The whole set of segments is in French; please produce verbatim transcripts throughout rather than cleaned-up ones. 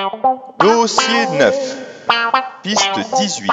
Dossier neuf, piste dix-huit.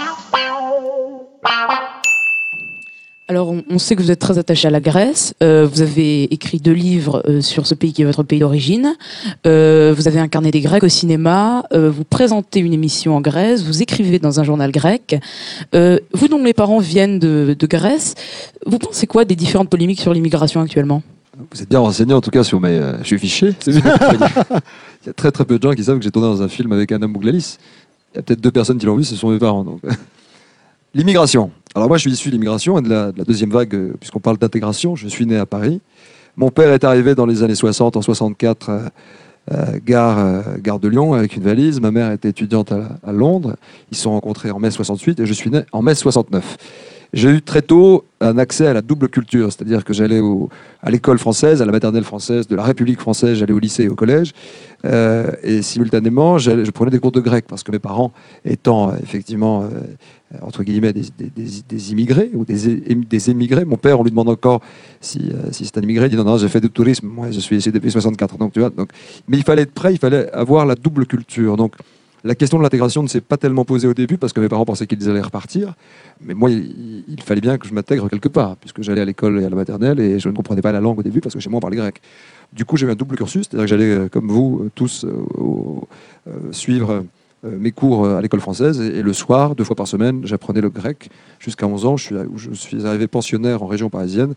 Alors, on, on sait que vous êtes très attaché à la Grèce. Euh, vous avez écrit deux livres euh, sur ce pays qui est votre pays d'origine. Euh, vous avez incarné des Grecs au cinéma. Euh, vous présentez une émission en Grèce. Vous écrivez dans un journal grec. Euh, vous, dont les parents viennent de, de Grèce, vous pensez quoi des différentes polémiques sur l'immigration actuellement ? Vous êtes bien renseigné en tout cas sur mes... Euh, je suis fiché, c'est bien. Il y a très très peu de gens qui savent que j'ai tourné dans un film avec Anna Mouglalis. Il y a peut-être deux personnes qui l'ont vu, ce sont mes parents. Donc. L'immigration. Alors moi je suis issu de l'immigration et de la, de la deuxième vague, euh, puisqu'on parle d'intégration. Je suis né à Paris. Mon père est arrivé dans les années soixante, en soixante-quatre, euh, euh, gare, euh, gare de Lyon, avec une valise. Ma mère était étudiante à, à Londres. Ils se sont rencontrés en mai soixante-huit et je suis né en mai soixante-neuf. J'ai eu très tôt un accès à la double culture, c'est-à-dire que j'allais au, à l'école française, à la maternelle française de la République française, j'allais au lycée et au collège, euh, et simultanément, je prenais des cours de grec, parce que mes parents étant euh, effectivement, euh, entre guillemets, des, des, des, des immigrés, ou des, des émigrés, mon père, on lui demande encore si, euh, si c'est un immigré, il dit non, non, j'ai fait du tourisme, moi je suis ici depuis soixante-quatre, donc tu vois, donc, mais il fallait être prêt, il fallait avoir la double culture, donc la question de l'intégration ne s'est pas tellement posée au début parce que mes parents pensaient qu'ils allaient repartir. Mais moi, il, il fallait bien que je m'intègre quelque part, puisque j'allais à l'école et à la maternelle et je ne comprenais pas la langue au début parce que chez moi, on parlait grec. Du coup, j'ai eu un double cursus, c'est-à-dire que j'allais, comme vous tous, euh, au, euh, suivre euh, mes cours à l'école française et, et le soir, deux fois par semaine, j'apprenais le grec jusqu'à onze ans. Je suis, je suis arrivé pensionnaire en région parisienne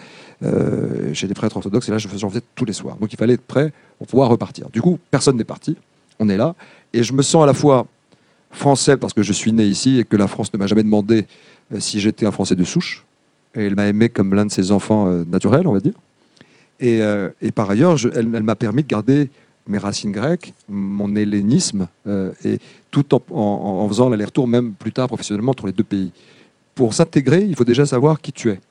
euh, chez des prêtres orthodoxes et là, je faisais, j'en faisais tous les soirs. Donc, il fallait être prêt pour pouvoir repartir. Du coup, personne n'est parti. On est là. Et je me sens à la fois français parce que je suis né ici et que la France ne m'a jamais demandé euh, si j'étais un Français de souche. Et elle m'a aimé comme l'un de ses enfants euh, naturels, on va dire. Et, euh, et par ailleurs, je, elle, elle m'a permis de garder mes racines grecques, mon hellénisme, euh, et tout en, en, en faisant l'aller-retour, même plus tard professionnellement, entre les deux pays. Pour s'intégrer, il faut déjà savoir qui tu es.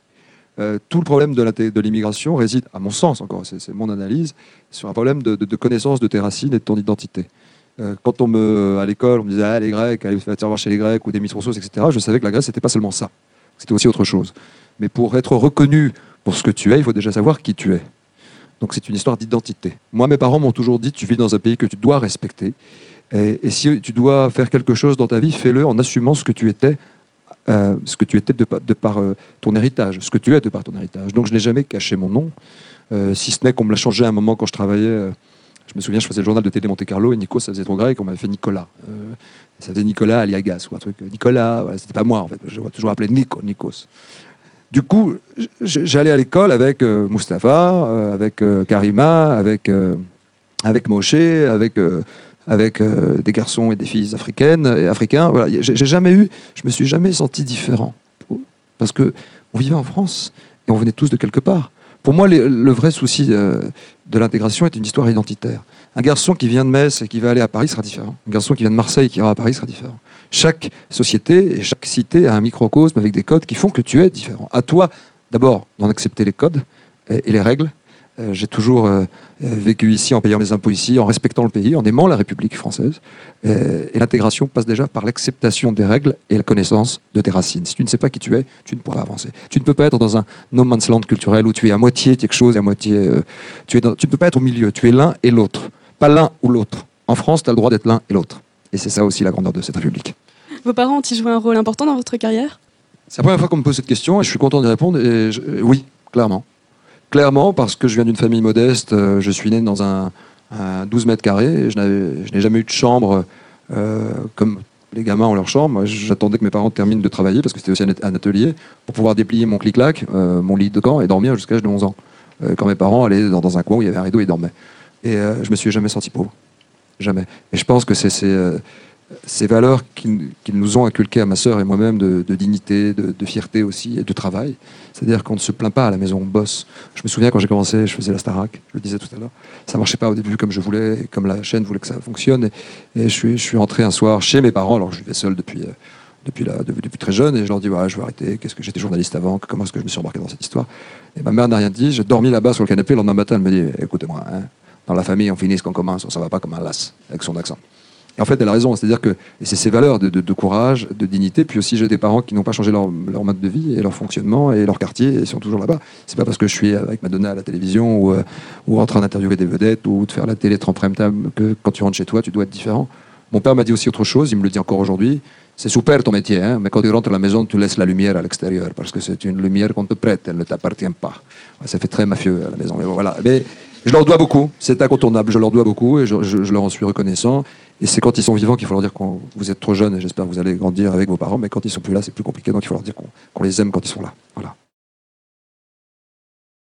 Euh, tout le problème de, de l'immigration réside, à mon sens encore, c'est, c'est mon analyse, sur un problème de, de, de connaissance de tes racines et de ton identité. Euh, quand on me, à l'école, on me disait ah, les Grecs, allez faire voir chez les Grecs ou des Mitrosos, et cetera, je savais que la Grèce, c'était pas seulement ça. C'était aussi autre chose. Mais pour être reconnu pour ce que tu es, il faut déjà savoir qui tu es. Donc c'est une histoire d'identité. Moi, mes parents m'ont toujours dit tu vis dans un pays que tu dois respecter. Et, et si tu dois faire quelque chose dans ta vie, fais-le en assumant ce que tu étais. Euh, ce que tu étais de, de par euh, ton héritage, ce que tu es de par ton héritage. Donc je n'ai jamais caché mon nom, euh, si ce n'est qu'on me l'a changé à un moment quand je travaillais. Euh, je me souviens, je faisais le journal de télé Monte Carlo et Nikos, ça faisait trop grec, on m'avait fait Nicolas. Euh, ça faisait Nicolas Aliagas ou un truc. Nicolas, voilà, c'était pas moi en fait. Je vois toujours appelé Nico, Nikos. Du coup, j'allais à l'école avec euh, Mustapha, euh, avec euh, Karima, avec, euh, avec Moshe, avec. Euh, avec euh, des garçons et des filles africaines et africains. Voilà. J'ai, j'ai jamais eu, je me suis jamais senti différent. Parce que on vivait en France et on venait tous de quelque part. Pour moi, les, le vrai souci euh, de l'intégration est une histoire identitaire. Un garçon qui vient de Metz et qui va aller à Paris sera différent. Un garçon qui vient de Marseille et qui ira à Paris sera différent. Chaque société et chaque cité a un microcosme avec des codes qui font que tu es différent. À toi, d'abord, d'en accepter les codes et, et les règles. Euh, j'ai toujours euh, vécu ici en payant mes impôts ici, en respectant le pays, en aimant la République française. Euh, et l'intégration passe déjà par l'acceptation des règles et la connaissance de tes racines. Si tu ne sais pas qui tu es, tu ne pourras avancer. Tu ne peux pas être dans un no man's land culturel où tu es à moitié quelque chose et à moitié... Euh, tu, es dans, tu ne peux pas être au milieu. Tu es l'un et l'autre. Pas l'un ou l'autre. En France, tu as le droit d'être l'un et l'autre. Et c'est ça aussi la grandeur de cette République. Vos parents ont-ils joué un rôle important dans votre carrière ? C'est la première fois qu'on me pose cette question et je suis content d'y répondre. Et je, oui, clairement. Clairement, parce que je viens d'une famille modeste, euh, je suis né dans un, un douze mètres carrés, et je, n'avais, je n'ai jamais eu de chambre euh, comme les gamins ont leur chambre. Moi, j'attendais que mes parents terminent de travailler, parce que c'était aussi un, un atelier, pour pouvoir déplier mon clic-clac, euh, mon lit de camp, et dormir jusqu'à l'âge de onze ans. Euh, quand mes parents allaient dans, dans un coin où il y avait un rideau, ils dormaient. Et euh, je me suis jamais senti pauvre. Jamais. Et je pense que c'est... c'est euh, ces valeurs qu'ils, qu'ils nous ont inculquées à ma sœur et moi-même de, de dignité, de, de fierté aussi, et de travail. C'est-à-dire qu'on ne se plaint pas à la maison, on bosse. Je me souviens quand j'ai commencé, je faisais la Starac, je le disais tout à l'heure. Ça ne marchait pas au début comme je voulais, et comme la chaîne voulait que ça fonctionne. Et, et je, suis, je suis rentré un soir chez mes parents, alors que je vivais seul depuis, euh, depuis, la, depuis, depuis très jeune, et je leur dis voilà, je vais arrêter, qu'est-ce que j'étais journaliste avant, comment est-ce que je me suis embarqué dans cette histoire. Et ma mère n'a rien dit, j'ai dormi là-bas sur le canapé, le lendemain matin, elle me dit écoutez-moi, hein, dans la famille, on finit ce qu'on commence, ça ne va pas comme un las, avec son accent. Et en fait, elle a raison. C'est-à-dire que et c'est ces valeurs de, de, de courage, de dignité. Puis aussi, j'ai des parents qui n'ont pas changé leur, leur mode de vie et leur fonctionnement et leur quartier et ils sont toujours là-bas. C'est pas parce que je suis avec Madonna à la télévision ou, euh, ou en train d'interviewer des vedettes ou de faire la télé en prime time que quand tu rentres chez toi, tu dois être différent. Mon père m'a dit aussi autre chose. Il me le dit encore aujourd'hui. C'est super ton métier, hein, mais quand tu rentres à la maison, tu laisses la lumière à l'extérieur parce que c'est une lumière qu'on te prête, elle ne t'appartient pas. Ça fait très mafieux à la maison. Mais bon, voilà. Mais je leur dois beaucoup, c'est incontournable. Je leur dois beaucoup et je, je, je leur en suis reconnaissant. Et c'est quand ils sont vivants qu'il faut leur dire que vous êtes trop jeunes et j'espère que vous allez grandir avec vos parents, mais quand ils sont plus là, c'est plus compliqué. Donc il faut leur dire qu'on qu'on les aime quand ils sont là. Voilà.